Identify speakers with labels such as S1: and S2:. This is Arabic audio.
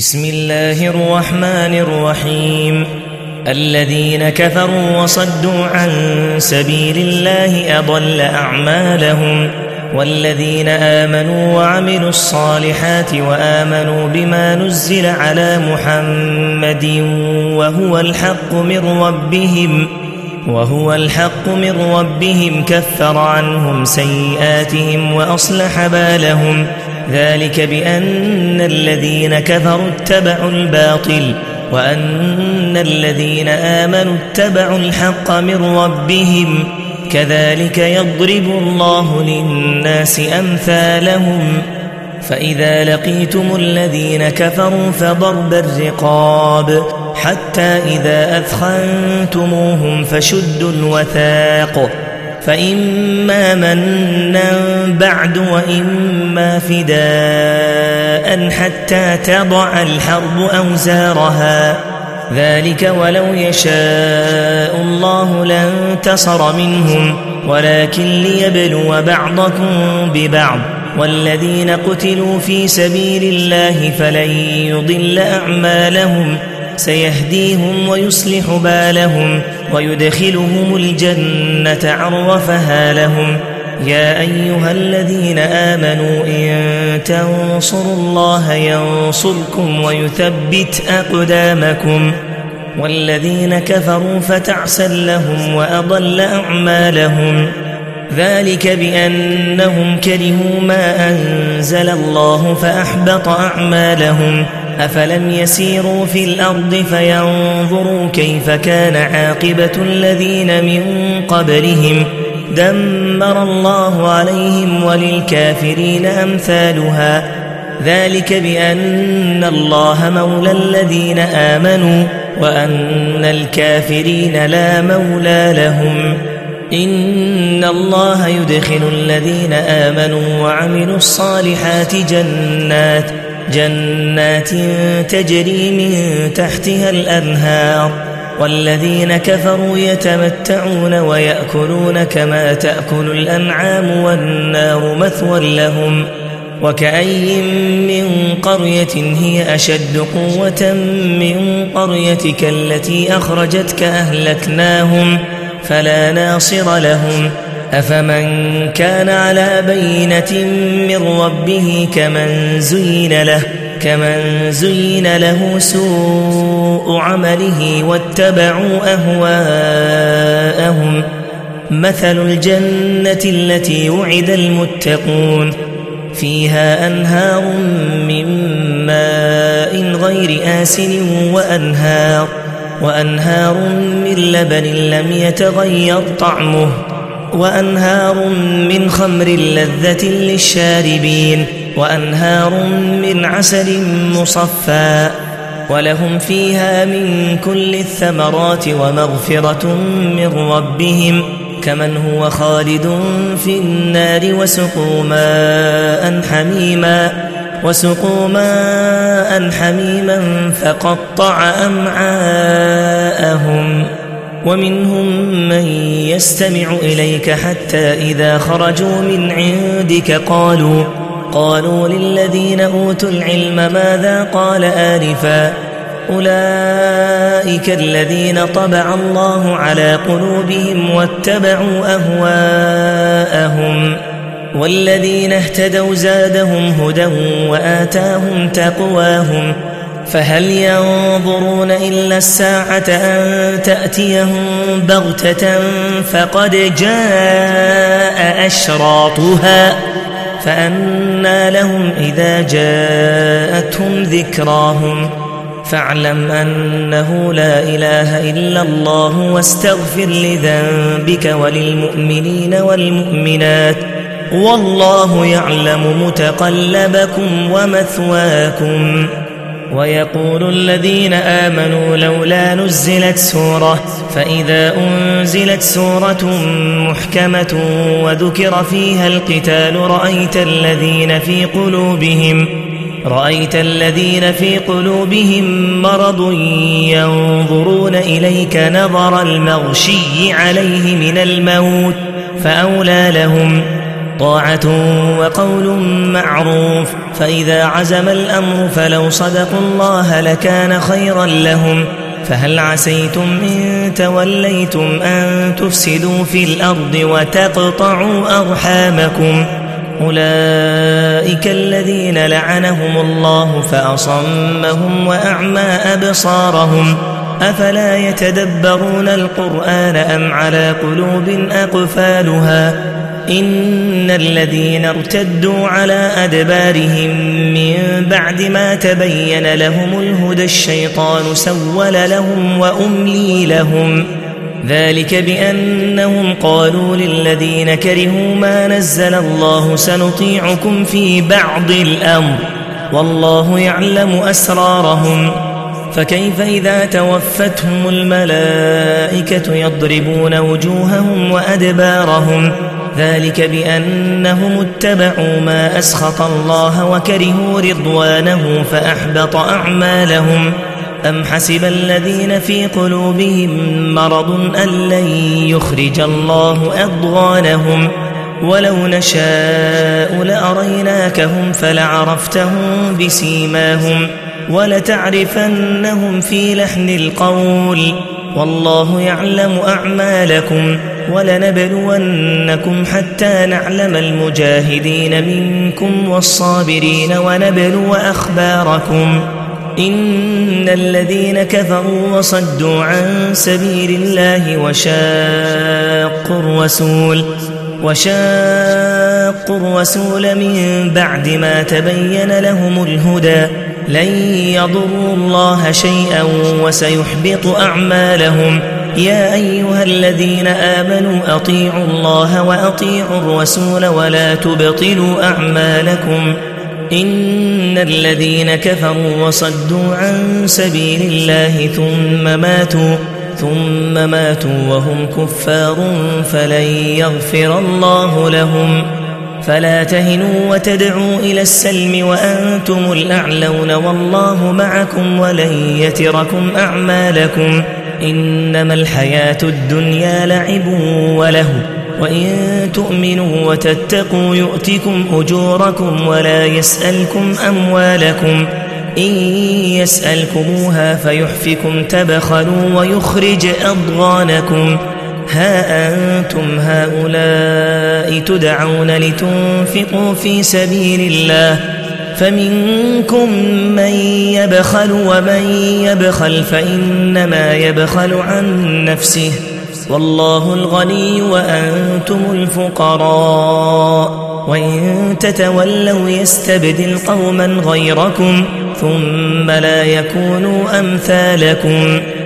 S1: بسم الله الرحمن الرحيم. الذين كفروا وصدوا عن سبيل الله أضل أعمالهم، والذين آمنوا وعملوا الصالحات وآمنوا بما نزل على محمد وهو الحق من ربهم كفر عنهم سيئاتهم وأصلح بالهم. ذلك بأن الذين كفروا اتبعوا الباطل وأن الذين آمنوا اتبعوا الحق من ربهم. كذلك يضرب الله للناس أمثالهم. فإذا لقيتم الذين كفروا فضرب الرقاب حتى إذا أثخنتموهم فشدوا الوثاق، فإما منا بعد وإما فداء حتى تضع الحرب أوزارها. ذلك ولو يشاء الله لانتصر منهم، ولكن ليبلو بعضكم ببعض. والذين قتلوا في سبيل الله فلن يضل أعمالهم، سيهديهم ويصلح بالهم ويدخلهم الجنة عرفها لهم. يا أيها الذين آمنوا إن تنصروا الله ينصركم ويثبت أقدامكم. والذين كفروا فتعسا لهم وأضل أعمالهم. ذلك بأنهم كرهوا ما أنزل الله فأحبط أعمالهم. أفلم يسيروا في الأرض فينظروا كيف كان عاقبة الذين من قبلهم، دمر الله عليهم وللكافرين أمثالها. ذلك بأن الله مولى الذين آمنوا وأن الكافرين لا مولى لهم. إن الله يدخل الذين آمنوا وعملوا الصالحات جنات تجري من تحتها الأنهار. والذين كفروا يتمتعون ويأكلون كما تأكل الأنعام والنار مثوى لهم. وكأي من قرية هي أشد قوة من قريتك التي أخرجتك أهلكناهم فلا ناصر لهم. أفمن كان على بينة من ربه كمن زين له سوء عمله واتبعوا أهواءهم. مثل الجنة التي وعد المتقون فيها أنهار من ماء غير آسن وأنهار من لبن لم يتغير طعمه وأنهار من خمر لذة للشاربين وأنهار من عسل مصفى. ولهم فيها من كل الثمرات ومغفرة من ربهم كمن هو خالد في النار وسقوا ماء حميما فقطع أمعاءهم. ومنهم من يستمع إليك حتى إذا خرجوا من عندك قالوا للذين أوتوا العلم ماذا قال آنفا. أولئك الذين طبع الله على قلوبهم واتبعوا أهواءهم. والذين اهتدوا زادهم هدى وآتاهم تقواهم. فهل ينظرون إلا الساعة أن تأتيهم بغتة فقد جاء أشراطها فأنى لهم إذا جاءتهم ذكراهم. فاعلم أنه لا إله إلا الله واستغفر لذنبك وللمؤمنين والمؤمنات والله يعلم متقلبكم ومثواكم. ويقول الذين آمنوا لولا نزلت سورة، فإذا أنزلت سورة محكمة وذكر فيها القتال رأيت الذين في قلوبهم مرض ينظرون إليك نظر المغشي عليه من الموت، فأولى لهم طاعة وقول معروف فإذا عزم الأمر فلو صدقوا الله لكان خيرا لهم. فهل عسيتم إن توليتم أن تفسدوا في الأرض وتقطعوا أرحامكم؟ أولئك الذين لعنهم الله فأصمهم وأعمى أبصارهم. أفلا يتدبرون القرآن أم على قلوب أقفالها؟ إن الذين ارتدوا على أدبارهم من بعد ما تبين لهم الهدى الشيطان سول لهم وأملي لهم. ذلك بأنهم قالوا للذين كرهوا ما نزل الله سنطيعكم في بعض الأمر والله يعلم أسرارهم. فكيف إذا توفتهم الملائكة يضربون وجوههم وأدبارهم؟ ذلك بأنهم اتبعوا ما أسخط الله وكرهوا رضوانه فأحبط أعمالهم. أم حسب الذين في قلوبهم مرض أن لن يخرج الله أضغانهم؟ ولو نشاء لأريناكهم فلعرفتهم بسيماهم ولتعرفنهم في لحن القول والله يعلم أعمالكم. ولنبلونكم حتى نعلم المجاهدين منكم والصابرين ونبلو أخباركم. إن الذين كفروا وصدوا عن سبيل الله وشاقوا الرسول من بعد ما تبين لهم الهدى لن يضروا الله شيئا وسيحبط أعمالهم. يا أيها الذين آمنوا أطيعوا الله وأطيعوا الرسول ولا تبطلوا أعمالكم. إن الذين كفروا وصدوا عن سبيل الله ثم ماتوا وهم كفار فلن يغفر الله لهم. فلا تهنوا وتدعوا إلى السلم وأنتم الأعلون والله معكم ولن يتركم أعمالكم. إنما الحياة الدنيا لعب وله وإن تؤمنوا وتتقوا يؤتكم أجوركم ولا يسألكم أموالكم. إن يسألكموها فيحفكم تبخلوا ويخرج أضغانكم. ها أنتم هؤلاء تدعون لتنفقوا في سبيل الله فمنكم من يبخل ومن يبخل فإنما يبخل عن نفسه والله الغني وأنتم الفقراء. وإن تتولوا يستبدل قوما غيركم ثم لا يكونوا أمثالكم.